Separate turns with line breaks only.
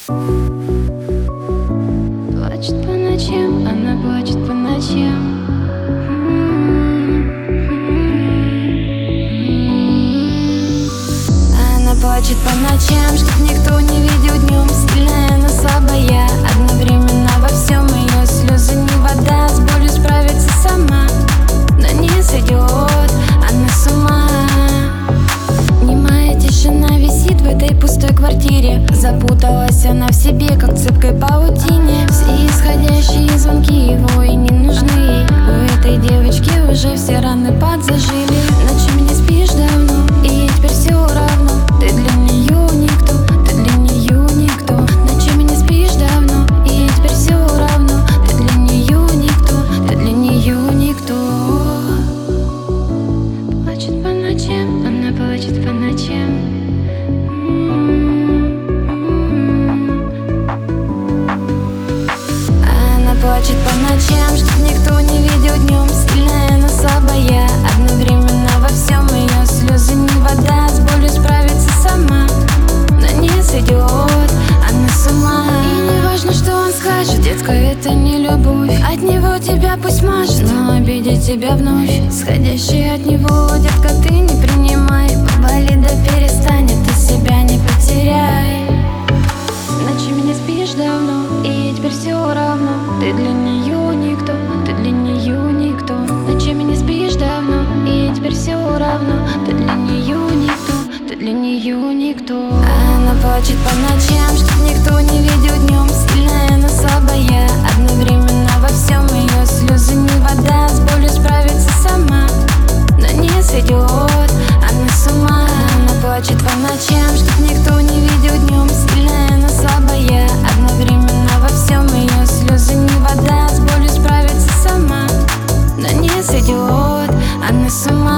Плачет по ночам, она плачет по ночам. Она плачет по ночам, чтоб никто не видел днем. Сильная, но слабая, одновременно во всем. Ее слезы не вода, с болью справится сама. Но не сойдет она с ума. Немая тишина висит в этой пустой квартире. Запуталась она в себе, как в цепкой паутине. Все исходящие звонки его и не нужны. У этой девочки уже все раны подзажили. Ночами не спишь давно, и ей теперь все равно. Ты для нее никто, ты для нее никто. Ночами не спишь давно, и ей теперь все равно. Ты для нее никто, ты для нее никто. Плачет по ночам, она плачет по ночам. Плачет по ночам, чтоб никто не видел днем. Сильная, но слабая, одновременно во всем. Ее слезы не вода, с болью справится сама. Но не сойдет она с ума. И не важно, что он скажет, детка, это не любовь. От него тебя пусть мажет, но обидеть тебя вновь. Сходящий от него, детка, ты не принимай. Поболит да перестанет, ты себя не потеряй. Ночами не спишь давно, и ей теперь все равно. Ты для нее никто, ты для нее никто. Ночами не спишь давно, и ей теперь все равно. Ты для нее никто, ты для нее никто. Она плачет по ночам, чтоб никто не видел днем. Сильная, но слабая, одновременно во всем. Ее слезы не вода, с болью справится сама. Но не сойдет она с ума. Она плачет по ночам, чтоб никто не видел днем. Сильная, но слабая, одновременно во всем. Ее слезы не вода, с болью справится сама. Но не сойдет она с ума.